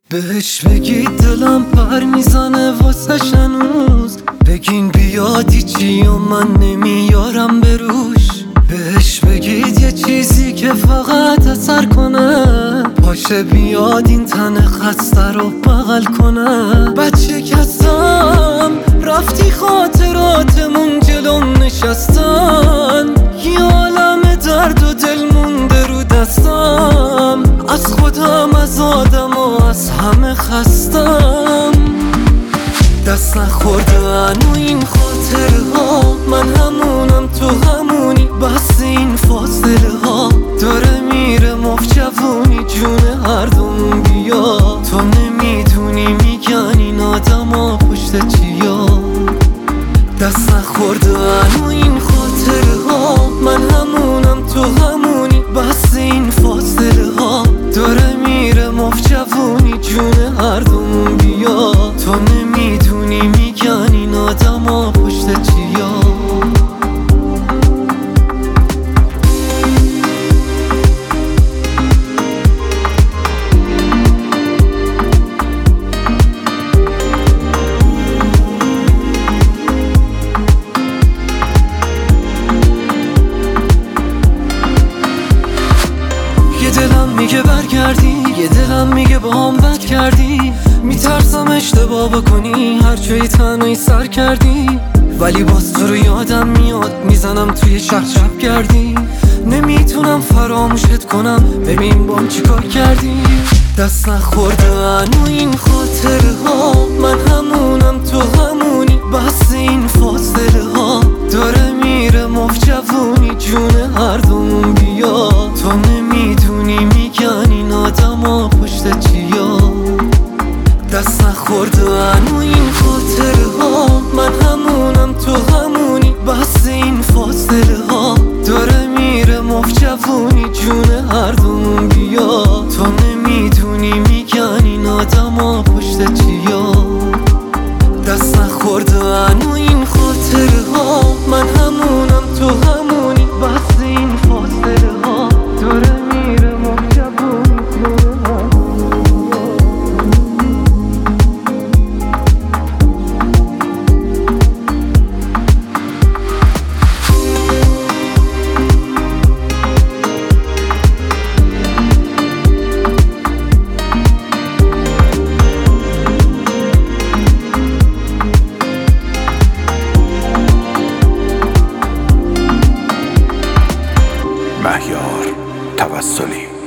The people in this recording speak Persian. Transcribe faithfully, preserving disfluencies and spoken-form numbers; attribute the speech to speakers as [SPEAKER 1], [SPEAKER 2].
[SPEAKER 1] بهش بگید دلم پر میزنه واسه هنوز، بگین بیادی چی و من نمیارم بروش. بهش بگید یه چیزی که فقط اثر کنه، پاشه بیاد این تن خسته رو بغل کنه. بچه کسم رفتی خاطراتمون جلوم نشستن، یه عالم درد و دل مونده رو دستم. از خودم، از آدم و از همه خستم. دست نخوردن و این خاطره ها، من همونم تو همونی، بس این فاصله ها داره میره مفت جوونی. جون هر دوم بیا، تو نمیدونی میگن این آدم ها پشت چیا. دست نخوردن و این خاطره ها، من همونم تو همونی، بس این فاصله ها داره میره مفت جوونی. جون هر دوم بیا، تو نمیدونی میگن این آدم ها پشت چیا. یه دلم میگه برگردی، یه دلم میگه با هم بد کردی. میترسم اشتباه بکنی، هر جایی تنهایی سر کردی. ولی باز تو رو یادم میاد، میزنم توی شب شب کردی. نمیتونم فراموشت کنم، ببین بام چی کار کردی. دست نخوردن و این خاطره ها، من همونم تو همونی، بس این فاصله ها داره میره مفت جوونی. جون هر دوم بیا، تو نمیدونی میگن این آدم ها پشت چیا. دست نخوردن و این خاطره ها، من همونم تو همونی، بس این فاصله ها داره میره مفت جوونی. جون هر دوم بیا، تو نمیدونی میگن این آدم ها پشت چیا. دست نخوردن و این خاطره ها، من همونم تو همونی، بس این فاصله ها داره میره مفت جوونی.
[SPEAKER 2] مهیار توسلی.